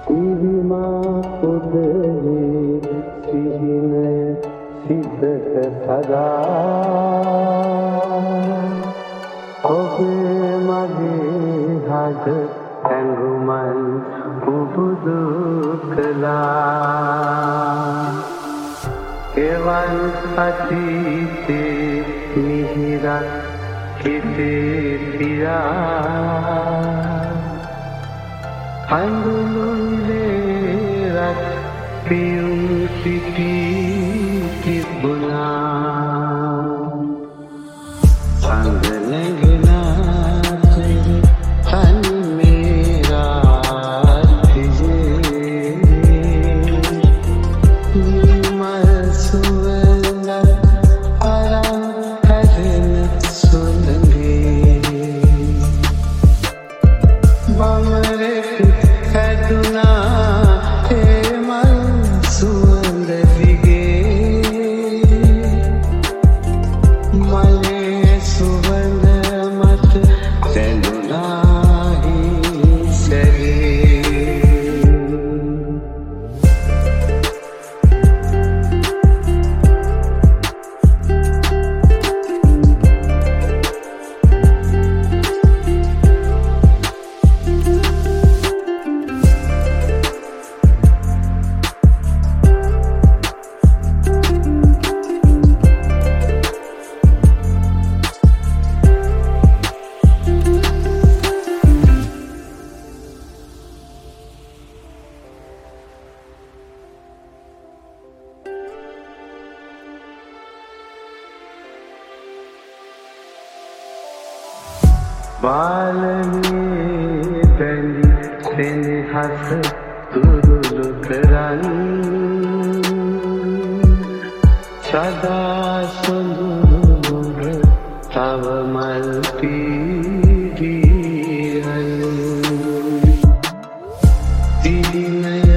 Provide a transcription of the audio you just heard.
සිරිමා පුදේ සිහිනය සිතට සදා ඔබේ මගේ හද ඇඟුමන් පුබුදු කළා එවන් අතීතේ මිහිරක් හිතේ පියා අඳුරුලේරත් පියුම් සිටි තිබුණා සංගලගෙන තනි මේරා තියේ නිමල් සුවඳ අරන් හැදෙන සුළඟේ බමරෙක් බාලනේ බැඳි සෙනෙහස තුරුළු කරන් සදා සොඳුරු තව මල් පීඩියන් දිනය